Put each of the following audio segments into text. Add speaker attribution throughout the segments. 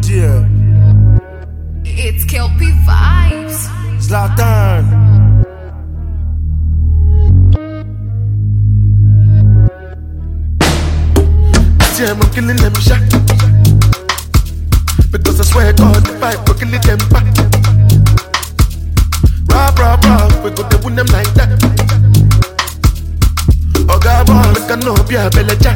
Speaker 1: dear.
Speaker 2: It's Kelpie Vibes.
Speaker 1: Zlatan.
Speaker 3: I'm killing them shot. Because I swear God, if I go kill them back. Rob, we go to win them like that. Oh God, boy, I know be a belly jack.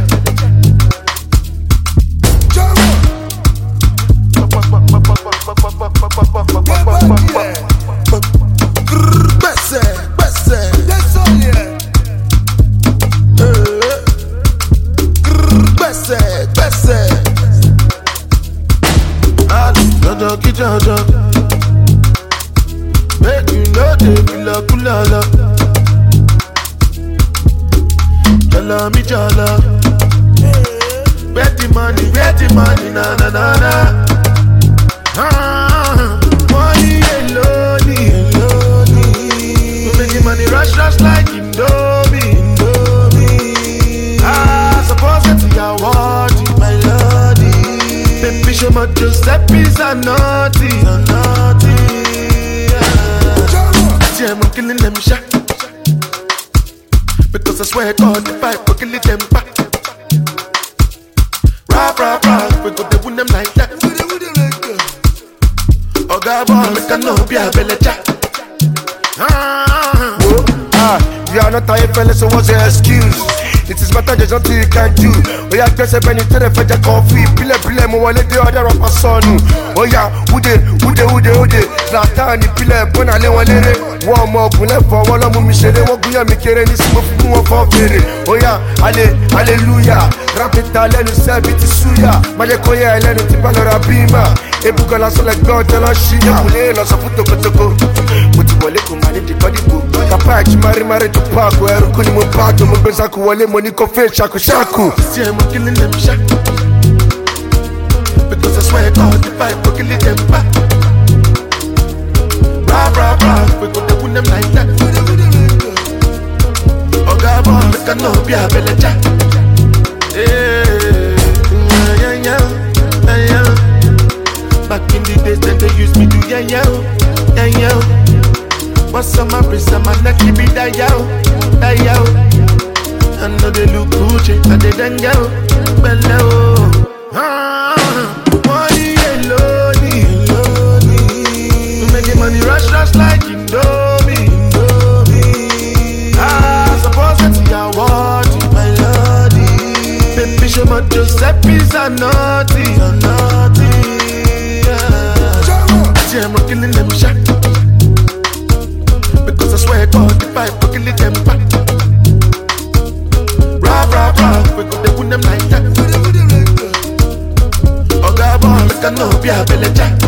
Speaker 3: Jojo, make you know they feel a kulala. Jala mi jala, where the money, na na na na. Money alone, make the money rush like Indomie. Suppose it's your word, my lordy. Baby, show my Giuseppe's a naughty. Yeah, I'm killing them shot. Because I swear God, if I go kill them back. Rob, we go to win them like that. Oh God, boy, make a no be a belly jack.
Speaker 1: You are not a fella, so what's your excuse? It is matter there's nothing you can do. Oh yeah, guess I been into the fetch a coffee. Pile, mo wale de other rapper son. Oh yeah, ude. Zlatan ni pile, bona le walere. One more pule for wala mu mishere. Woguya mikere ni simo fumu wa fofere. Oh yeah, hallelujah. Rap it alenu sebi ti suya. Maje koye alenu ti balora bima. Ebuka la sole God la shia. Mule la safuto kotoko. Muti wale kumani di kodibu. Kapachi mari to park. Weru kuni mu park. Mu beza kuwale money coffee shaku.
Speaker 3: See I'm killing them shot. Because I swear God, if I go kill them back. Rob, we go to win them like that. Oh God, boy, make a no be a belly jack. Yeah. Back in the days, then they used me to yeah. What's on my wrist, on my neck, keep it that yo. I know they look Gucci, and they done go below. Money alone, making money rush like Indomie. Suppose it's your word, my lordy. Baby, show my Giuseppe's a naughty. Yeah, I'm killing them shot. Because I swear God, if I go kill them back. Rob, we go to win them like that. Oh God, boy, make a no be a belly jack.